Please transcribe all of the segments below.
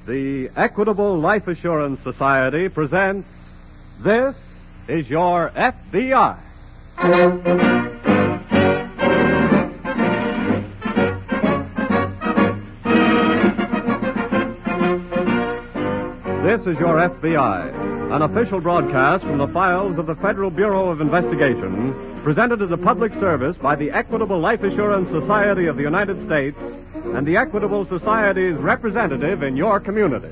The Equitable Life Assurance Society presents This Is Your FBI. This is Your FBI, an official broadcast from the files of the Federal Bureau of Investigation, presented as a public service by the Equitable Life Assurance Society of the United States and the Equitable Society's representative in your community.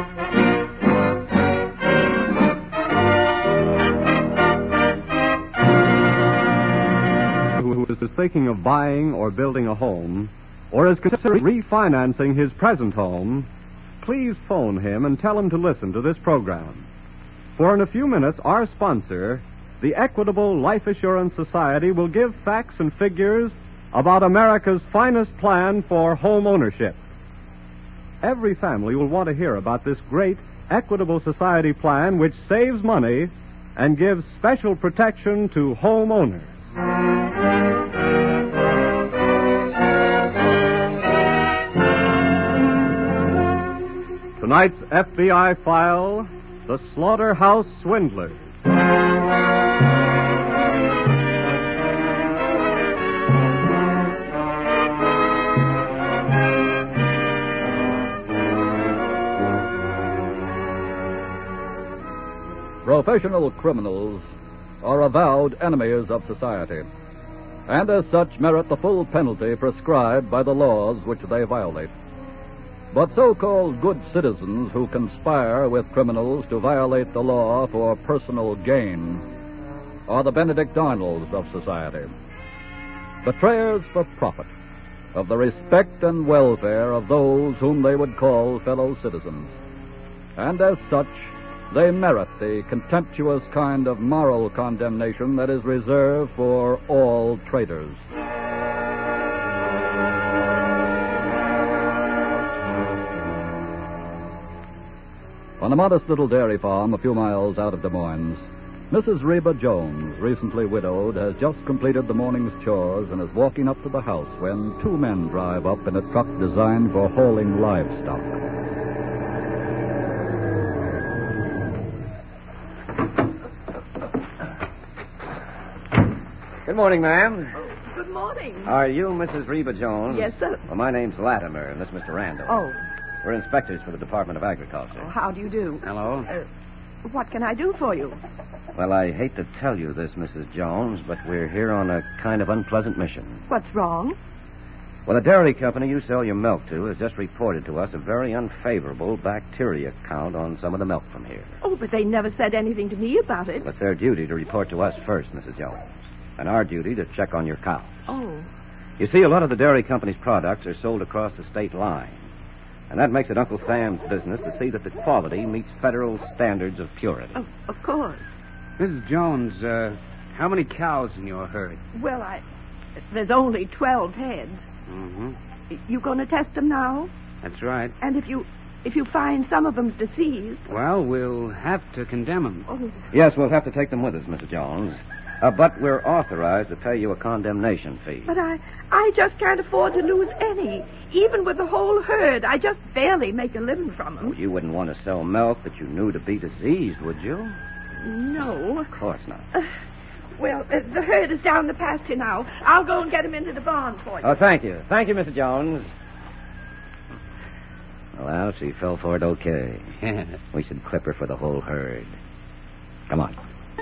Who is thinking of buying or building a home, or is considering refinancing his present home, please phone him and tell him to listen to this program. For in a few minutes, our sponsor, the Equitable Life Assurance Society, will give facts and figures about America's finest plan for home ownership. Every family will want to hear about this great Equitable Society plan which saves money and gives special protection to home owners. Tonight's FBI file, The Slaughterhouse Swindlers. Professional criminals are avowed enemies of society, and as such merit the full penalty prescribed by the laws which they violate. But so-called good citizens who conspire with criminals to violate the law for personal gain are the Benedict Arnolds of society, betrayers for profit of the respect and welfare of those whom they would call fellow citizens, and as such they merit the contemptuous kind of moral condemnation that is reserved for all traitors. On a modest little dairy farm a few miles out of Des Moines, Mrs. Reba Jones, recently widowed, has just completed the morning's chores and is walking up to the house when two men drive up in a truck designed for hauling livestock. Good morning, ma'am. Good morning. Are you Mrs. Reba Jones? Yes, sir. Well, my name's Latimer, and this is Mr. Randall. Oh. We're inspectors for the Department of Agriculture. Oh, how do you do? Hello. What can I do for you? Well, I hate to tell you this, Mrs. Jones, but we're here on a kind of unpleasant mission. What's wrong? Well, the dairy company you sell your milk to has just reported to us a very unfavorable bacteria count on some of the milk from here. Oh, but they never said anything to me about it. Well, it's their duty to report to us first, Mrs. Jones, and our duty to check on your cow. Oh. You see, a lot of the dairy company's products are sold across the state line. And that makes it Uncle Sam's business to see that the quality meets federal standards of purity. Oh, of course. Mrs. Jones, how many cows in your herd? Well, there's only 12 heads. Mm-hmm. You going to test them now? That's right. And if you find some of them's diseased... Well, we'll have to condemn them. Oh. Yes, we'll have to take them with us, Mrs. Jones. But we're authorized to pay you a condemnation fee. But I just can't afford to lose any. Even with the whole herd, I just barely make a living from them. Well, you wouldn't want to sell milk that you knew to be diseased, would you? No. Of course not. The herd is down the pasture now. I'll go and get him into the barn for you. Oh, thank you. Thank you, Mrs. Jones. Well, she fell for it okay. We should clip her for the whole herd. Come on.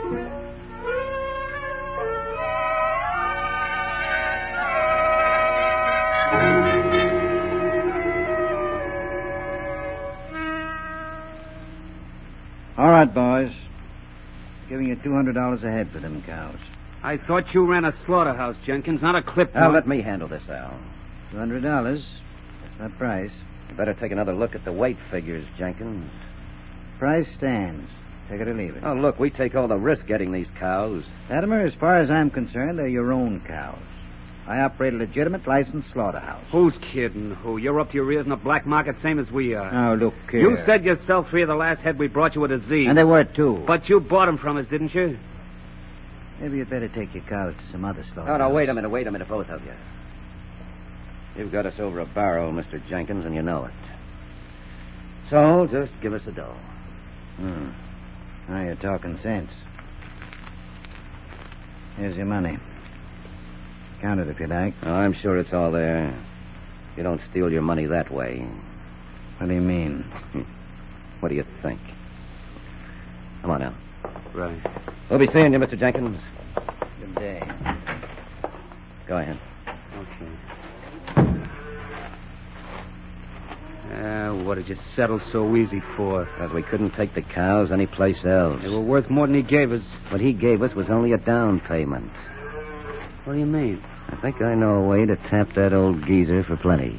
All right, boys. Giving you $200 a head for them cows. I thought you ran a slaughterhouse, Jenkins, not a clip. Now, let me handle this, Al. $200. That's my price. You better take another look at the weight figures, Jenkins. Price stands. Take it or leave it. Oh, look, we take all the risk getting these cows. Latimer, as far as I'm concerned, they're your own cows. I operate a legitimate licensed slaughterhouse. Who's kidding? Who? You're up to your ears in the black market, same as we are. Now, look here. You said yourself 3 of the last head we brought you were disease. And there were 2. But you bought them from us, didn't you? Maybe you'd better take your cows to some other slaughterhouse. No, wait a minute, both of you. You've got us over a barrel, Mr. Jenkins, and you know it. So just give us the dough. Now you're talking sense. Here's your money. Count it if you like. Oh, I'm sure it's all there. You don't steal your money that way. What do you mean? What do you think? Come on now. Right. We'll be seeing you, Mr. Jenkins. Good day. Go ahead. Okay. What did you settle so easy for? Because we couldn't take the cows anyplace else. They were worth more than he gave us. What he gave us was only a down payment. What do you mean? I think I know a way to tap that old geezer for plenty.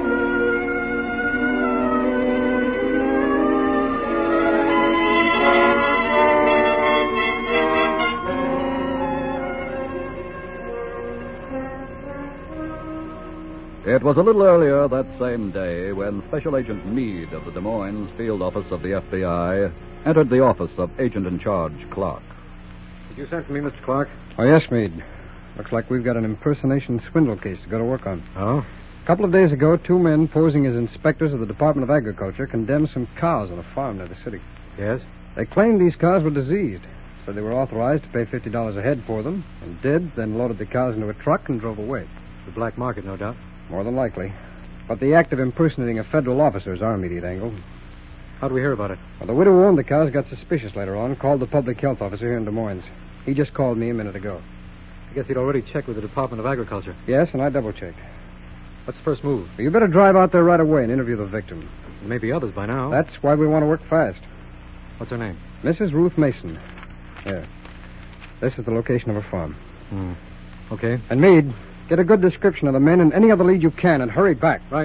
It was a little earlier that same day when Special Agent Meade of the Des Moines Field Office of the FBI entered the office of Agent in Charge Clark. Did you send for me, Mr. Clark? Oh, yes, Meade. Looks like we've got an impersonation swindle case to go to work on. Oh? A couple of days ago, 2 men posing as inspectors of the Department of Agriculture condemned some cows on a farm near the city. Yes? They claimed these cows were diseased, so they were authorized to pay $50 a head for them, and did, then loaded the cows into a truck and drove away. The black market, no doubt. More than likely. But the act of impersonating a federal officer is our immediate angle. How do we hear about it? Well, the widow who owned the cows got suspicious later on, called the public health officer here in Des Moines. He just called me a minute ago. I guess he'd already checked with the Department of Agriculture. Yes, and I double-checked. What's the first move? Well, you better drive out there right away and interview the victim. There may be others by now. That's why we want to work fast. What's her name? Mrs. Ruth Mason. Here. This is the location of her farm. Okay. And Meade, get a good description of the men and any other lead you can, and hurry back. Right.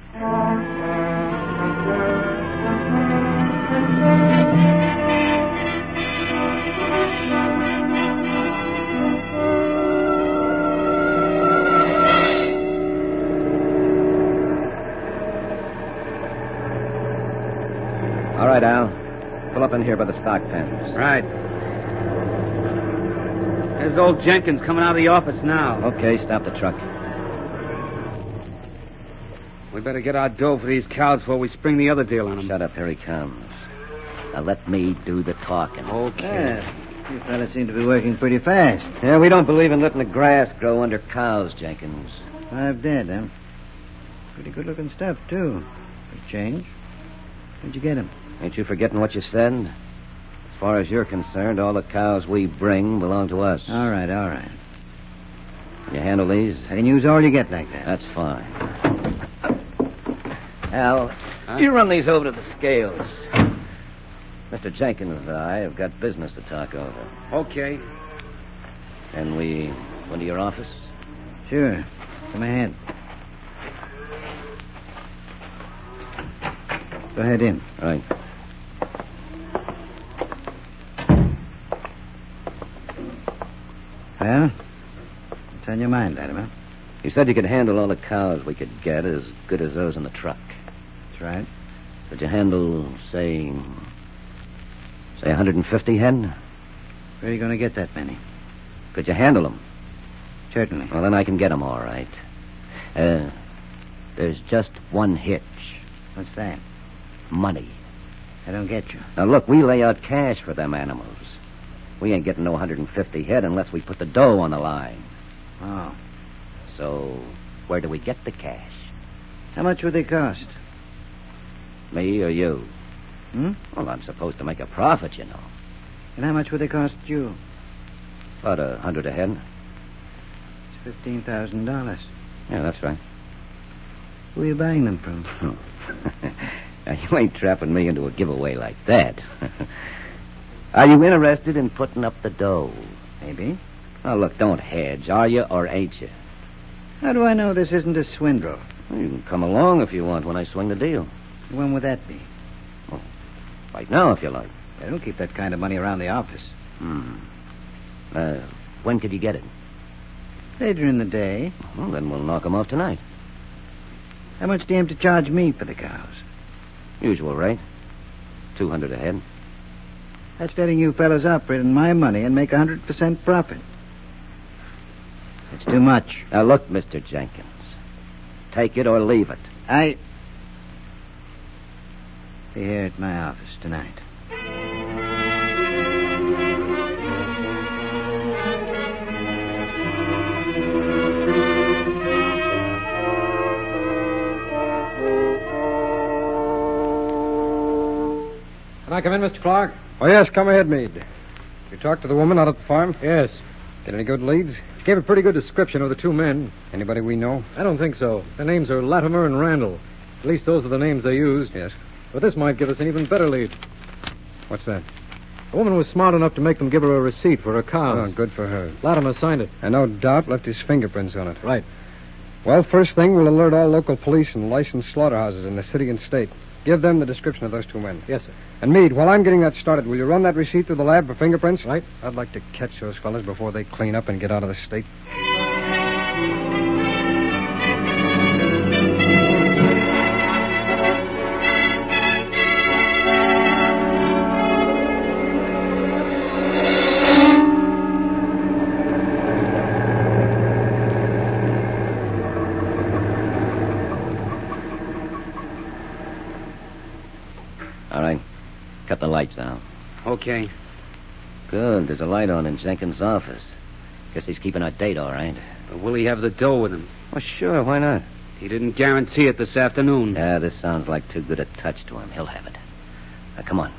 All right, Al. Pull up in here by the stock pens. Right. There's old Jenkins coming out of the office now. Okay, stop the truck. We better get our dough for these cows before we spring the other deal on them. Shut up, here he comes. Now let me do the talking. Okay. You fellas seem to be working pretty fast. Yeah, we don't believe in letting the grass grow under cows, Jenkins. 5 dead, huh? Pretty good-looking stuff, too. For change. Where'd you get them? Ain't you forgetting what you said? As far as you're concerned, all the cows we bring belong to us. All right. You handle these? I can use all you get like that. That's fine. Al, you run these over to the scales. Mr. Jenkins and I have got business to talk over. Okay. Can we go into your office? Sure. Come ahead. Go ahead in. Right. Well, what's on your mind, Latimer? You said you could handle all the cows we could get as good as those in the truck. That's right. Could you handle, say 150 head? Where are you going to get that many? Could you handle them? Certainly. Well, then I can get them all right. There's just one hitch. What's that? Money. I don't get you. Now, look, we lay out cash for them animals. We ain't getting no 150 head unless we put the dough on the line. Oh. So, where do we get the cash? How much would they cost? Me or you? Hmm? Well, I'm supposed to make a profit, you know. And how much would they cost you? About 100 a head. It's $15,000. Yeah, that's right. Who are you buying them from? Now, you ain't trapping me into a giveaway like that. Are you interested in putting up the dough? Maybe. Oh, look, don't hedge. Are you or ain't you? How do I know this isn't a swindle? Well, you can come along if you want when I swing the deal. When would that be? Well, right now, if you like. I don't keep that kind of money around the office. When could you get it? Later in the day. Well, then we'll knock 'em off tonight. How much do you aim to charge me for the cows? Usual rate. 200 a head. That's letting you fellas operate on my money and make 100% profit. It's too much. Now, look, Mr. Jenkins. Take it or leave it. Be here at my office tonight. Can I come in, Mr. Clark? Oh, yes, come ahead, Meade. You talked to the woman out at the farm? Yes. Get any good leads? She gave a pretty good description of the two men. Anybody we know? I don't think so. Their names are Latimer and Randall. At least those are the names they used. Yes. But this might give us an even better lead. What's that? The woman was smart enough to make them give her a receipt for her cows. Oh, good for her. Latimer signed it. And no doubt left his fingerprints on it. Right. Well, first thing, we'll alert all local police and licensed slaughterhouses in the city and state. Give them the description of those two men. Yes, sir. And Meade, while I'm getting that started, will you run that receipt through the lab for fingerprints? Right. I'd like to catch those fellas before they clean up and get out of the state. All right. Cut the lights down. Okay. Good. There's a light on in Jenkins' office. Guess he's keeping our date, all right. But will he have the dough with him? Well, sure. Why not? He didn't guarantee it this afternoon. Yeah, this sounds like too good a touch to him. He'll have it. Now, come on.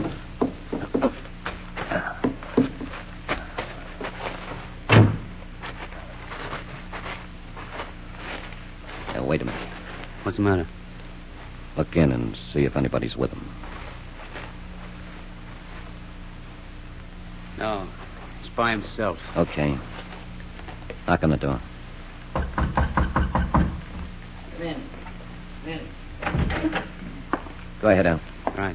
Now, wait a minute. What's the matter? Look in and see if anybody's with him. No. He's by himself. Okay. Knock on the door. Come in. Come in. Go ahead, Al. Right.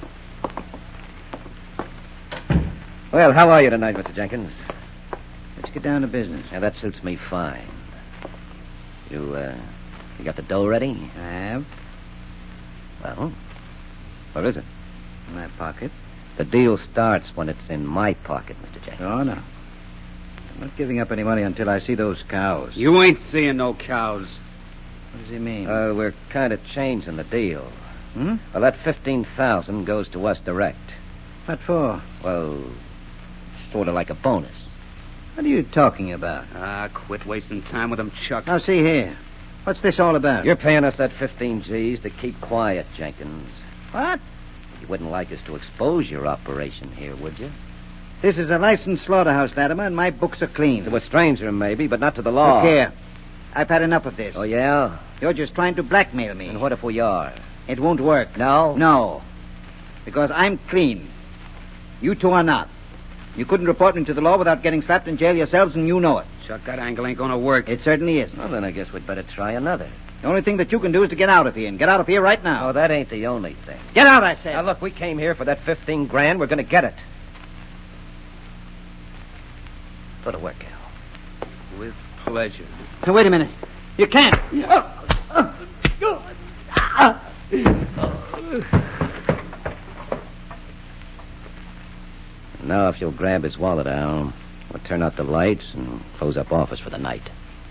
Well, how are you tonight, Mr. Jenkins? Let's get down to business. Yeah, that suits me fine. You got the dough ready? I have. Well, where is it? In my pocket. The deal starts when it's in my pocket, Mr. Jenkins. Oh, no. I'm not giving up any money until I see those cows. You ain't seeing no cows. What does he mean? We're kind of changing the deal. Hmm? Well, that $15,000 goes to us direct. What for? Well, sort of like a bonus. What are you talking about? Quit wasting time with him, Chuck. Now, see here. What's this all about? You're paying us that 15 G's to keep quiet, Jenkins. What? You wouldn't like us to expose your operation here, would you? This is a licensed slaughterhouse, Latimer, and my books are clean. To a stranger, maybe, but not to the law. Look here. I've had enough of this. Oh, yeah? You're just trying to blackmail me. And what if we are? It won't work. No? No. Because I'm clean. You two are not. You couldn't report me to the law without getting slapped in jail yourselves, and you know it. Chuck, that angle ain't gonna work. It certainly isn't. Well, then I guess we'd better try another. The only thing that you can do is to get out of here, and get out of here right now. Oh, that ain't the only thing. Get out, I said. Now, look, we came here for that 15 grand. We're going to get it. Go to work, Al. With pleasure. Now, wait a minute. You can't. Now, if you'll grab his wallet, Al, we'll turn out the lights and close up office for the night.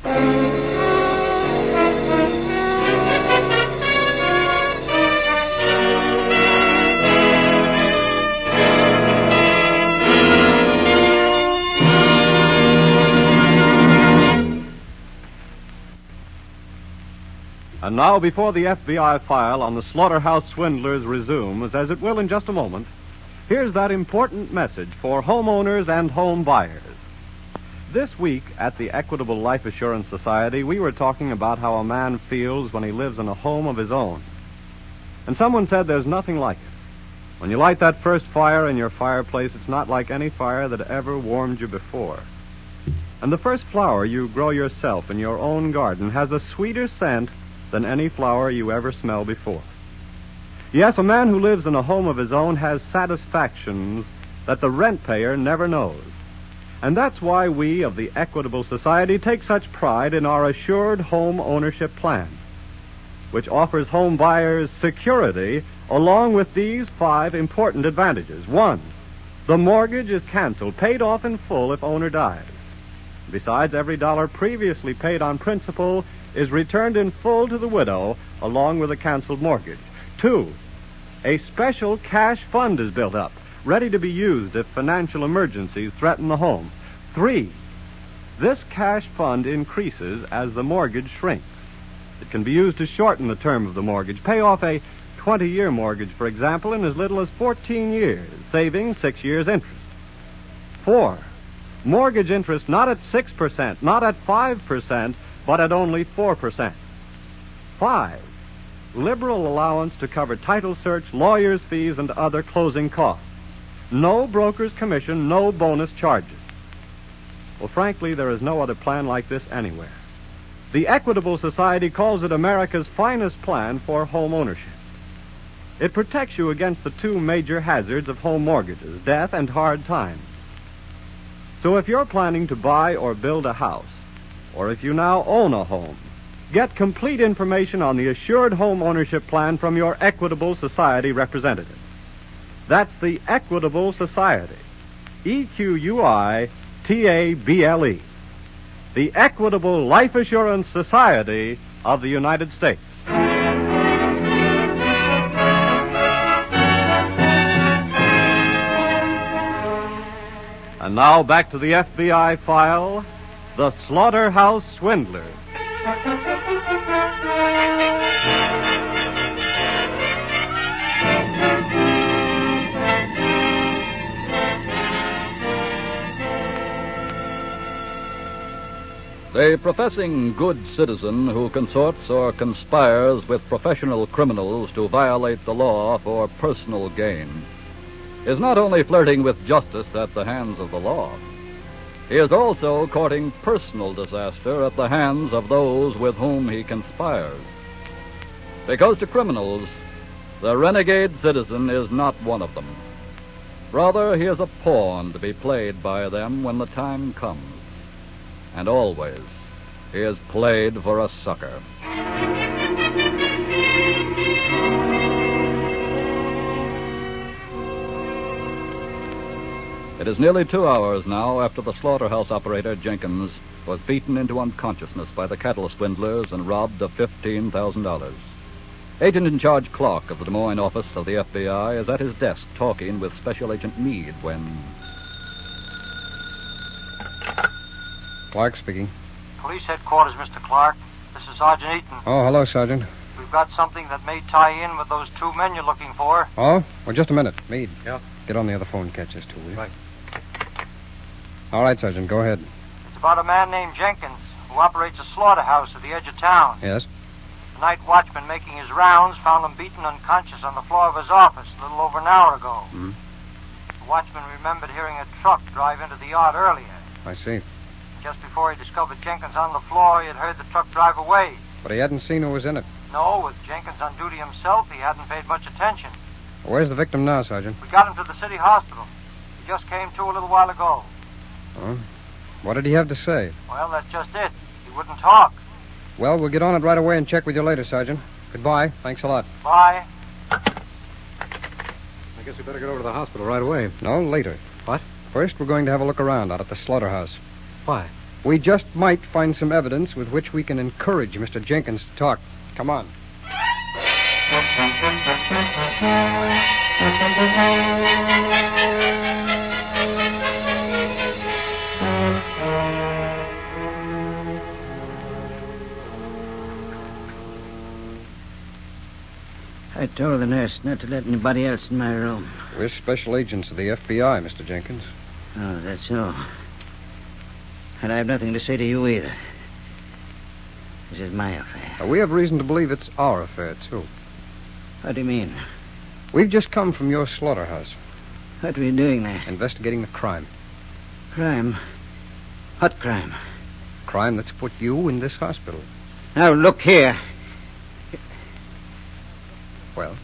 And now, before the FBI file on the slaughterhouse swindlers resumes, as it will in just a moment, here's that important message for homeowners and home buyers. This week at the Equitable Life Assurance Society, we were talking about how a man feels when he lives in a home of his own. And someone said there's nothing like it. When you light that first fire in your fireplace, it's not like any fire that ever warmed you before. And the first flower you grow yourself in your own garden has a sweeter scent than any flower you ever smelled before. Yes, a man who lives in a home of his own has satisfactions that the rent payer never knows. And that's why we of the Equitable Society take such pride in our Assured Home Ownership Plan, which offers home buyers security along with these 5 important advantages. 1, the mortgage is canceled, paid off in full if owner dies. Besides, every dollar previously paid on principal is returned in full to the widow along with a canceled mortgage. 2, a special cash fund is built up, ready to be used if financial emergencies threaten the home. 3, this cash fund increases as the mortgage shrinks. It can be used to shorten the term of the mortgage, pay off a 20-year mortgage, for example, in as little as 14 years, saving 6 years' interest. 4, mortgage interest not at 6%, not at 5%, but at only 4%. 5, liberal allowance to cover title search, lawyer's fees, and other closing costs. No broker's commission, no bonus charges. Well, frankly, there is no other plan like this anywhere. The Equitable Society calls it America's finest plan for home ownership. It protects you against the two major hazards of home mortgages, death and hard times. So if you're planning to buy or build a house, or if you now own a home, get complete information on the Assured Home Ownership Plan from your Equitable Society representative. That's the Equitable Society. EQUITABLE. The Equitable Life Assurance Society of the United States. And now back to the FBI file, The Slaughterhouse Swindler. The professing good citizen who consorts or conspires with professional criminals to violate the law for personal gain is not only flirting with justice at the hands of the law, he is also courting personal disaster at the hands of those with whom he conspires. Because to criminals, the renegade citizen is not one of them. Rather, he is a pawn to be played by them when the time comes. And always, he is played for a sucker. It is nearly 2 hours now after the slaughterhouse operator, Jenkins, was beaten into unconsciousness by the cattle swindlers and robbed of $15,000. Agent in charge Clark of the Des Moines office of the FBI is at his desk talking with Special Agent Meade when... Clark speaking. Police headquarters, Mr. Clark. This is Sergeant Eaton. Oh, hello, Sergeant. We've got something that may tie in with those two men you're looking for. Oh? Well, just a minute. Meade. Yeah? Get on the other phone and catch us two, will you? Right. All right, Sergeant, go ahead. It's about a man named Jenkins who operates a slaughterhouse at the edge of town. Yes? The night watchman making his rounds found him beaten unconscious on the floor of his office a little over an hour ago. Hmm? The watchman remembered hearing a truck drive into the yard earlier. I see. Just before he discovered Jenkins on the floor, he had heard the truck drive away. But he hadn't seen who was in it. No, with Jenkins on duty himself, he hadn't paid much attention. Where's the victim now, Sergeant? We got him to the city hospital. He just came to a little while ago. Oh? What did he have to say? Well, that's just it. He wouldn't talk. Well, we'll get on it right away and check with you later, Sergeant. Goodbye. Thanks a lot. Bye. I guess we better get over to the hospital right away. No, later. What? First, we're going to have a look around out at the slaughterhouse. Why? We just might find some evidence with which we can encourage Mr. Jenkins to talk. Come on. I told the nurse not to let anybody else in my room. We're special agents of the FBI, Mr. Jenkins. Oh, that's so. And I have nothing to say to you either. This is my affair. We have reason to believe it's our affair, too. What do you mean? We've just come from your slaughterhouse. What were you doing there? Investigating the crime. Crime? What crime? Crime that's put you in this hospital. Now, look here. Well?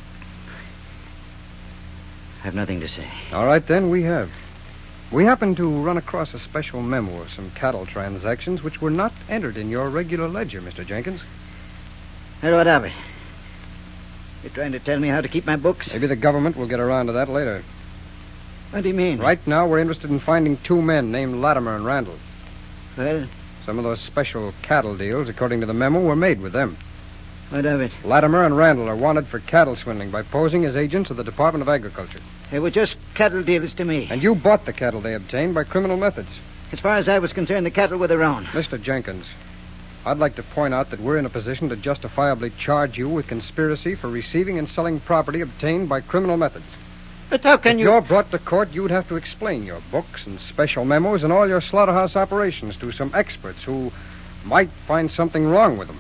I have nothing to say. All right, then, we have. We happened to run across a special memo of some cattle transactions which were not entered in your regular ledger, Mr. Jenkins. Well, what of it? You're trying to tell me how to keep my books? Maybe the government will get around to that later. What do you mean? Right now, we're interested in finding two men named Latimer and Well? Some of those special cattle deals, according to the memo, were made with them. What of it? Latimer and Randall are wanted for cattle swindling by posing as agents of the Department of Agriculture. They were just cattle dealers to me. And you bought the cattle they obtained by criminal methods. As far as I was concerned, the cattle were their own. Mr. Jenkins, I'd like to point out that we're in a position to justifiably charge you with conspiracy for receiving and selling property obtained by criminal methods. But how can if you're brought to court, you'd have to explain your books and special memos and all your slaughterhouse operations to some experts who might find something wrong with them.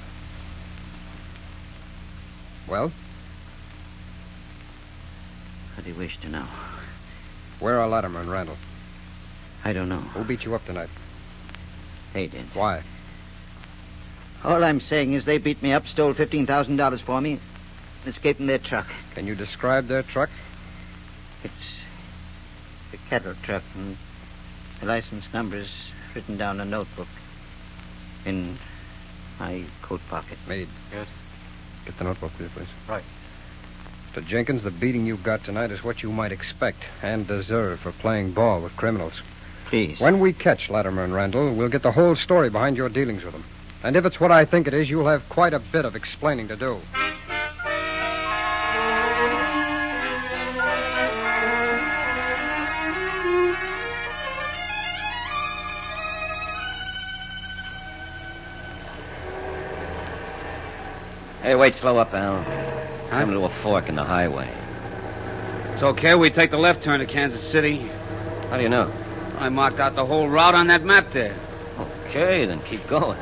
Well? What do you wish to know? Where are Latimer and Randall? I don't know. Who beat you up tonight? They did. Why? All I'm saying is they beat me up, stole $15,000 for me, and escaped in their truck. Can you describe their truck? It's a cattle truck, and the license number's written down in a notebook in my coat pocket. Meade. Yes? Get the notebook, will you, please? Right. Mr. Jenkins, the beating you got tonight is what you might expect and deserve for playing ball with criminals. Please. When we catch Latimer and Randall, we'll get the whole story behind your dealings with them. And if it's what I think it is, you'll have quite a bit of explaining to do. Hey, wait, slow up, Al. Come to a fork in the highway. It's okay. We take the left turn to Kansas City. How do you know? I marked out the whole route on that map there. Okay, then keep going.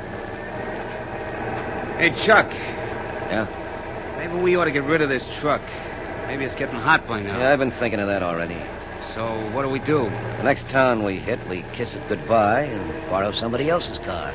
Hey, Chuck. Yeah? Maybe we ought to get rid of this truck. Maybe it's getting hot by now. Yeah, I've been thinking of that already. So what do we do? The next town we hit, we kiss it goodbye and borrow somebody else's car.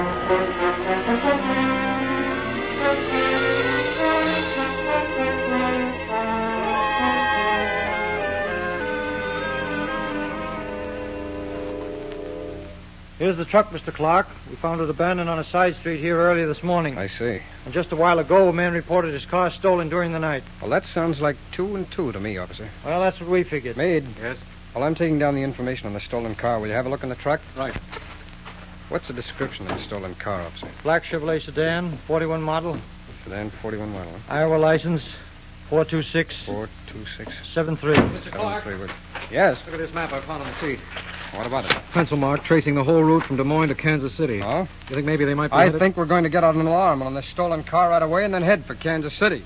Here's the truck, Mr. Clark. We found it abandoned on a side street here earlier this morning. I see. And just a while ago, a man reported his car stolen during the night. Well, that sounds like 2 and 2 to me, officer. Well, that's what we figured. Meade. Yes? While I'm taking down the information on the stolen car, will you have a look in the truck? Right. What's the description of the stolen car, officer? Black Chevrolet sedan, 41 model. Sedan, 41 model, huh? Iowa license, 426. 426. 73. Mr. Clark? Yes? Look at this map I found on the seat. What about it? Pencil mark tracing the whole route from Des Moines to Kansas City. Oh? You think maybe they might be I headed? think we're going to get out an alarm on this stolen car right away and then head for Kansas City.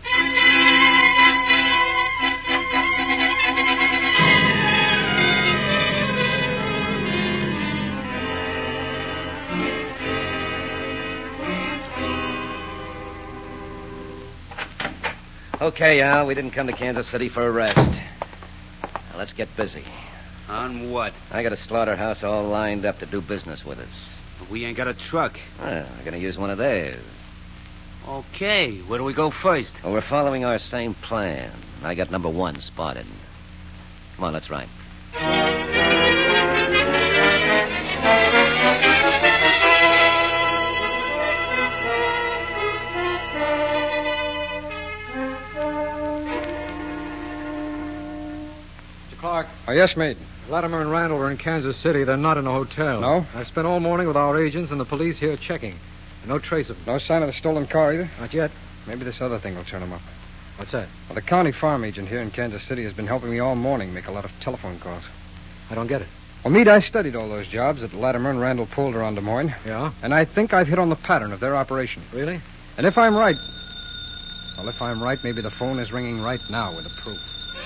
Okay, Al, we didn't come to Kansas City for a rest. Now, let's get busy. On what? I got a slaughterhouse all lined up to do business with us. We ain't got a truck. Well, I'm going to use one of theirs. Okay, where do we go first? Well, we're following our same plan. I got number 1 spotted. Come on, let's ride. Clark, Oh, yes, Meade. Latimer and Randall are in Kansas City. They're not in a hotel. No? I spent all morning with our agents and the police here checking. No trace of them. No sign of the stolen car either? Not yet. Maybe this other thing will turn them up. What's that? Well, the county farm agent here in Kansas City has been helping me all morning make a lot of telephone calls. I don't get it. Well, Meade, I studied all those jobs that Latimer and Randall pulled around Des Moines, Yeah? and I think I've hit on the pattern of their operation. Really? And if I'm right... Well, if I'm right, maybe the phone is ringing right now with the proof.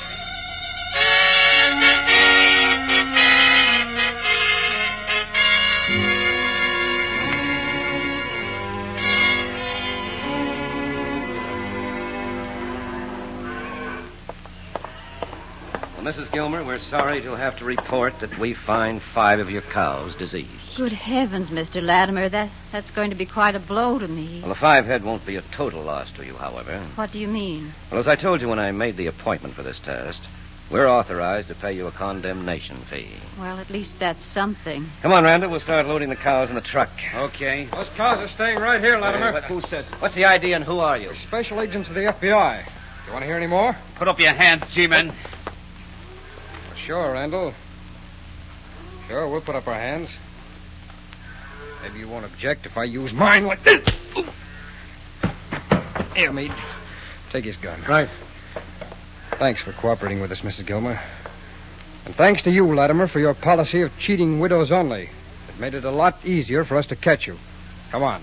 Well, Mrs. Gilmer, we're sorry to have to report that we find 5 of your cows diseased. Good heavens, Mr. Latimer. That's going to be quite a blow to me. Well, the 5 head won't be a total loss to you, however. What do you mean? Well, as I told you when I made the appointment for this test, we're authorized to pay you a condemnation fee. Well, at least that's something. Come on, Randall. We'll start loading the cows in the truck. Okay. Those cars are staying right here, Latimer. Who says? What's the idea and who are you? Special agents of the FBI. You want to hear any more? Put up your hands, G-men. Sure, Randall. Sure, we'll put up our hands. Maybe you won't object if I use mine like this. Here, Meade. Take his gun. Right. Thanks for cooperating with us, Mrs. Gilmer. And thanks to you, Latimer, for your policy of cheating widows only. It made it a lot easier for us to catch you. Come on.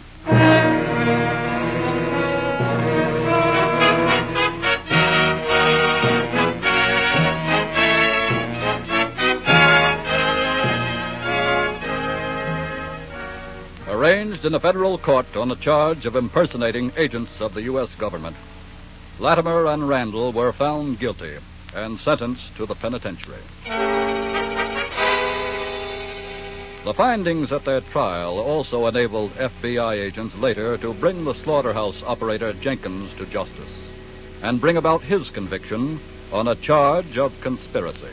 Arraigned in a federal court on a charge of impersonating agents of the U.S. government, Latimer and Randall were found guilty and sentenced to the penitentiary. The findings at their trial also enabled FBI agents later to bring the slaughterhouse operator Jenkins to justice and bring about his conviction on a charge of conspiracy.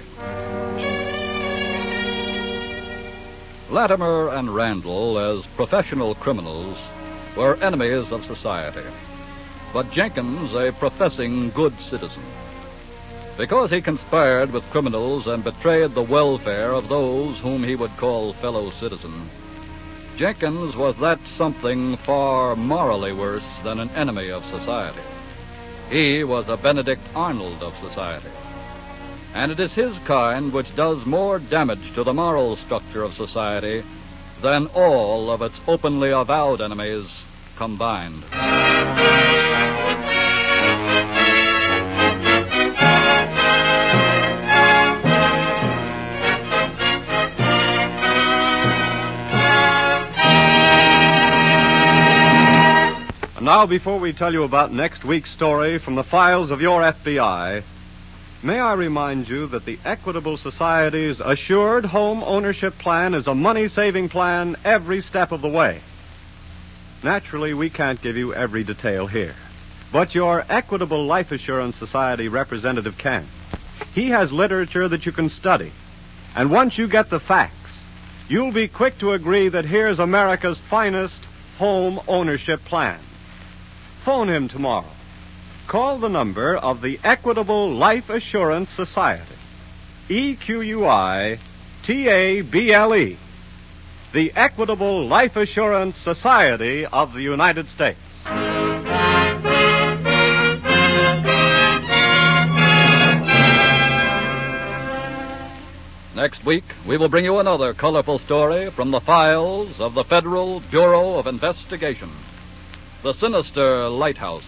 Latimer and Randall, as professional criminals, were enemies of society, but Jenkins a professing good citizen. Because he conspired with criminals and betrayed the welfare of those whom he would call fellow citizens, Jenkins was that something far morally worse than an enemy of society. He was a Benedict Arnold of society. And it is his kind which does more damage to the moral structure of society than all of its openly avowed enemies combined. And now, before we tell you about next week's story from the files of your FBI, may I remind you that the Equitable Society's Assured Home Ownership Plan is a money-saving plan every step of the way. Naturally, we can't give you every detail here, but your Equitable Life Assurance Society representative can. He has literature that you can study, and once you get the facts, you'll be quick to agree that here's America's finest home ownership plan. Phone him tomorrow. Call the number of the Equitable Life Assurance Society. EQUITABLE. The Equitable Life Assurance Society of the United States. Next week, we will bring you another colorful story from the files of the Federal Bureau of Investigation. The Sinister Lighthouse.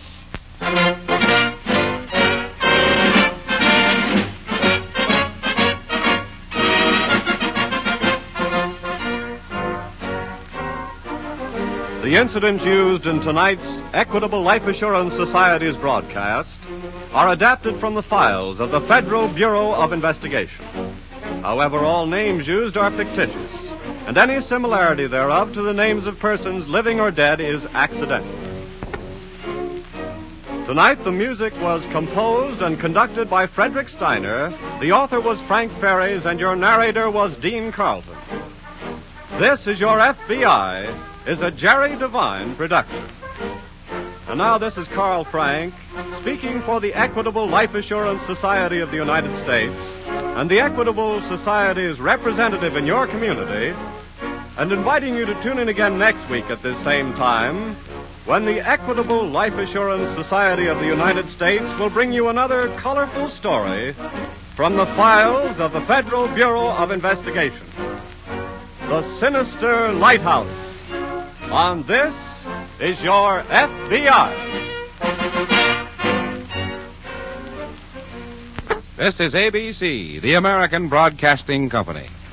The incidents used in tonight's Equitable Life Assurance Society's broadcast are adapted from the files of the Federal Bureau of Investigation. However, all names used are fictitious, and any similarity thereof to the names of persons living or dead is accidental. Tonight, the music was composed and conducted by Frederick Steiner. The author was Frank Ferries, and your narrator was Dean Carlton. This is Your FBI is a Jerry Devine production. And now this is Carl Frank, speaking for the Equitable Life Assurance Society of the United States and the Equitable Society's representative in your community, and inviting you to tune in again next week at this same time, when the Equitable Life Assurance Society of the United States will bring you another colorful story from the files of the Federal Bureau of Investigation. The Sinister Lighthouse. On This is Your FBI. This is ABC, the American Broadcasting Company.